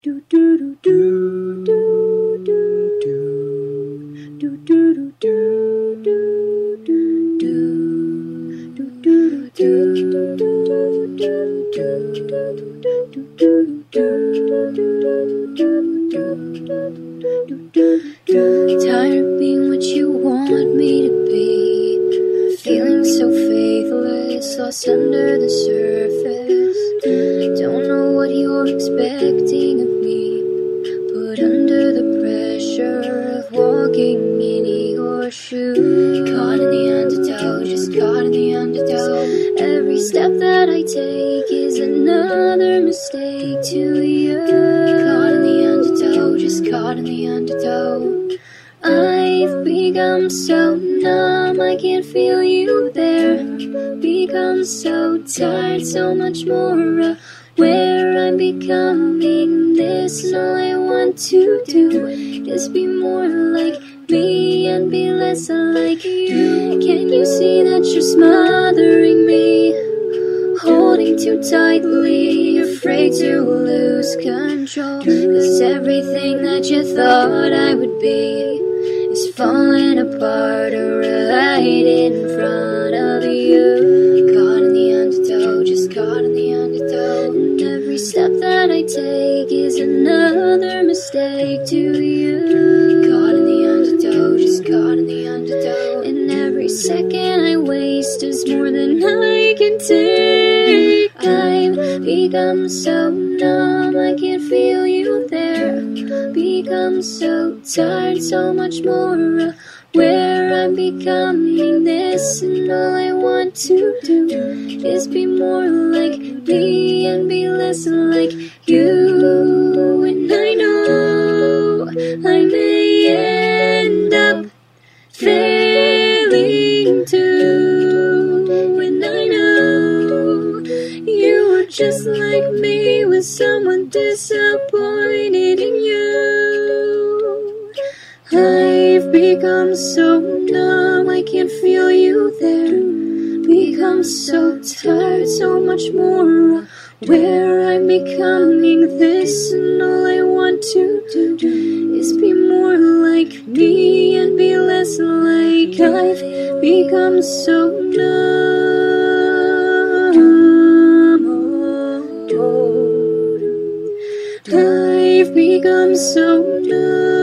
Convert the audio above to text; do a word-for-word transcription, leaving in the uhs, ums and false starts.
Do do do do do do do do do do do do do tired of being what you want me to be, feeling so faithless, lost under the surface. Don't know what you're expecting of me, but under the pressure of walking in your shoes, caught in the undertow, just caught in the undertow. Every step that I take is another mistake to you. Caught in the undertow, just caught in the undertow. I've become so numb, I can't feel you there. Become so tired, so much more aware. I'm becoming this, and all I want to do is be more like me and be less like you. Can you see that you're smothering me, holding too tightly, afraid to lose control? Cause everything that you thought I would be is falling apart right in front of you. Caught in the undertow, just caught in the undertow. And every step that I take is another mistake to you. Caught in the undertow, just caught in the undertow. And every second I waste is more than I can take. I've become so numb, I can't feel you there. Become so tired, so much more aware. I'm becoming this, and all I want to do is be more like me and be less like you. And I know I may end up failing too. And I know you were just like me, with someone disappointed in you. I've become so numb, I can't feel you there. Become so tired, so much more aware. I'm becoming this, and all I want to do is be more like me and be less like I've become so numb. Oh, I've become so numb.